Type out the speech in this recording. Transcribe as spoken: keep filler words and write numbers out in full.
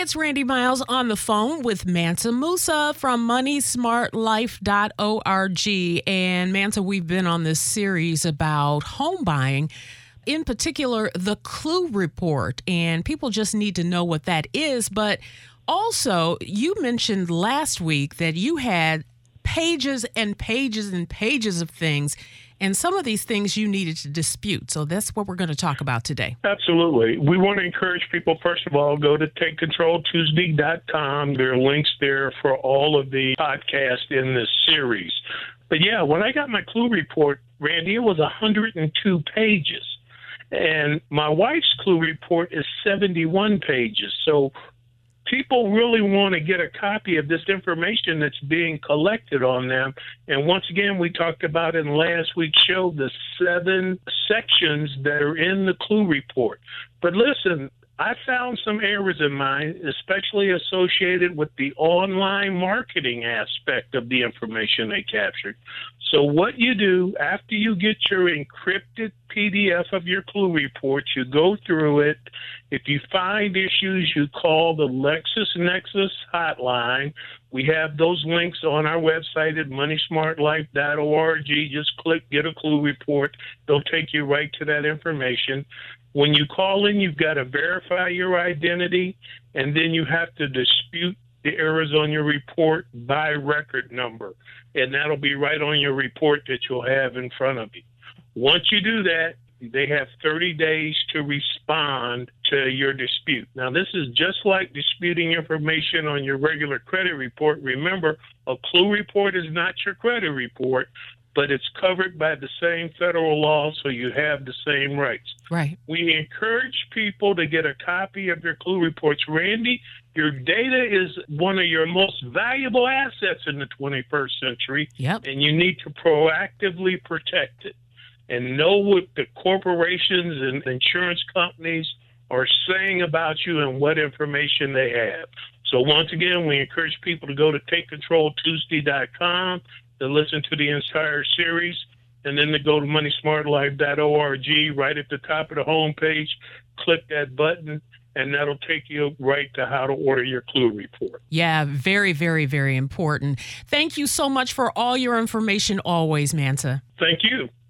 it's Randy Miles on the phone with Mansa Musa from money smart life dot org. And Mansa, we've been on this series about home buying, in particular, the Clue Report. And people just need to know what that is. But also, you mentioned last week that you had pages and pages and pages of things, and some of these things you needed to dispute. So that's what we're going to talk about today. Absolutely. We want to encourage people, first of all, go to take control tuesday dot com. There are links there for all of the podcasts in this series. But yeah, when I got my Clue Report, Randy, it was one hundred two pages. And my wife's Clue Report is seventy-one pages. So people really want to get a copy of this information that's being collected on them. And once again, we talked about in last week's show the seven sections that are in the Clue Report. But listen, I found some errors in mine, especially associated with the online marketing aspect of the information they captured. So what you do after you get your encrypted P D F of your Clue Report, you go through it. If you find issues, you call the LexisNexis hotline. We have those links on our website at money smart life dot org. Just click Get a Clue Report. They'll take you right to that information. When you call in, you've got to verify your identity, and then you have to dispute the errors on your report by record number, and that'll be right on your report that you'll have in front of you. Once you do that, they have thirty days to respond to your dispute. Now, this is just like disputing information on your regular credit report. Remember, a Clue Report is not your credit report, but it's covered by the same federal law, so you have the same rights. Right. We encourage people to get a copy of your Clue Reports. Randy, your data is one of your most valuable assets in the twenty-first century, yep. and you need to proactively protect it and know what the corporations and insurance companies are saying about you and what information they have. So once again, we encourage people to go to take control tuesday dot com to listen to the entire series, and then to go to money smart life dot org. Right at the top of the homepage, click that button, and that'll take you right to how to order your Clue Report. Yeah, very, very, very important. Thank you so much for all your information always, Mansa. Thank you.